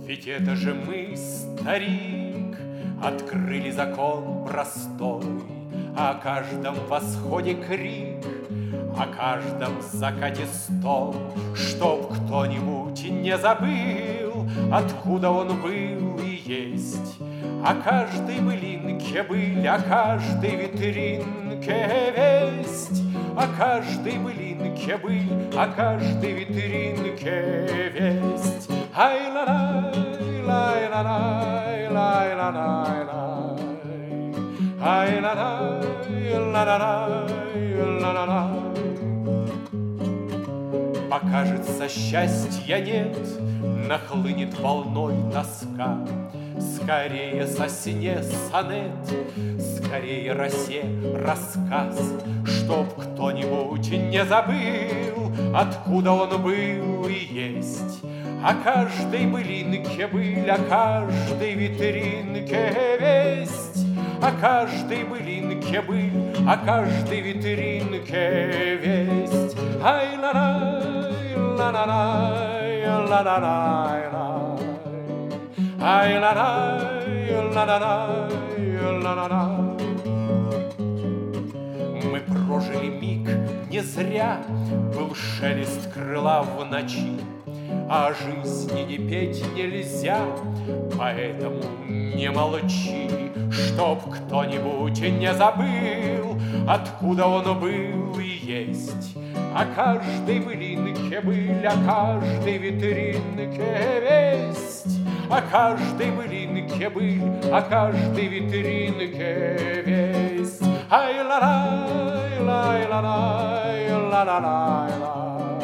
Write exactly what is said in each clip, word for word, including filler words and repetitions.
Ведь это же мы, старик, открыли закон простой, о каждом восходе крик, о каждом закате стон, чтоб кто-нибудь не забыл, откуда он был и есть. О каждой былинке быль, о каждой витринке весть, о каждой былинке быль, о каждой витринке весть. Ай-ла-лай, лай-ла-лай, лай-ла-лай, ай-ла-лай, ла-ла-лай, ла-ла-лай. Покажется, счастья нет, нахлынет волной тоска. Скорее сосне сонет, скорее росе рассказ, чтоб кто-нибудь не забыл, откуда он был и есть. О каждой былинке быль, о каждой витринке весть, о каждой былинке быль, о каждой витринке весть. Ай-ла-лай, ла-ла-лай, ла-ла-лай-лай, ай-ла-лай, ла-ла-лай, ла-ла-лай. Мы прожили миг не зря, был шелест крыла в ночи, о жизни не петь нельзя, поэтому не молчи, чтоб кто-нибудь не забыл, откуда он был и есть. О каждой былинке быль, о каждой витринке весть, о каждой былинке быль, о каждой витринке весть. Ай-ла-лай, лай-ла-лай, ла-ла-лай-лай,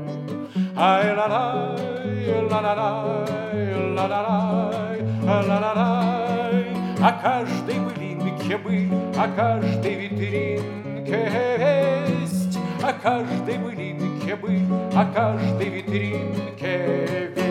ай-ла-лай, ла-ла-лай, ла-ла-лай, ла-ла-лай. О каждой былинке быль, о каждой витринке весть, о каждой былинке быль, о каждой витринке весть.